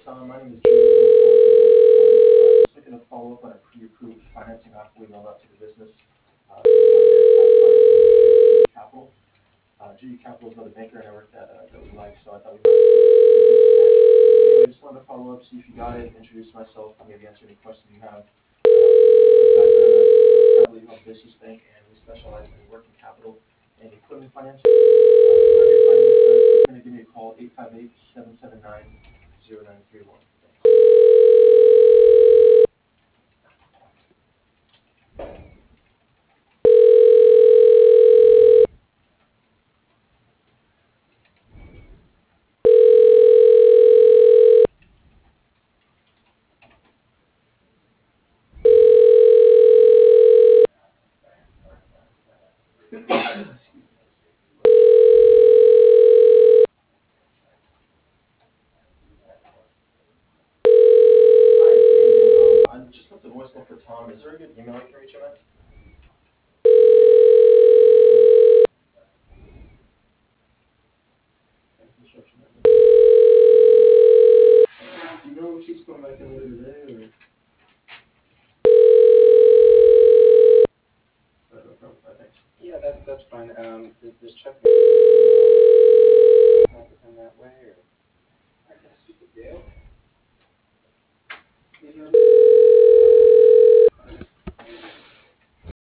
Tom. My name is Jimmy. Just looking to follow up on a pre-approved financing offer we mailed out to the business based on your tax financing with Judy Capital. Judy Capital is another banker I network that we like, so I thought we might do a business match. Anyway, just wanted to follow up, see if you got it, introduce myself, maybe answer any questions you have. Quick background, we're privately held business bank, and we specialize in working capital and equipment financing. If you have your finance, feel free to give me a call, 858-779-0931. Thanks. Excuse me. Hi, it's me again. I just left a voicemail for Tom. Is there a good email I can reach him at? Construction network. Do you know if he's coming back in later today, or? No problem. Thanks. Yeah, that's fine. Does Chuck maybe have an email? Contact with him that way, or? I can speak with Dale. Maybe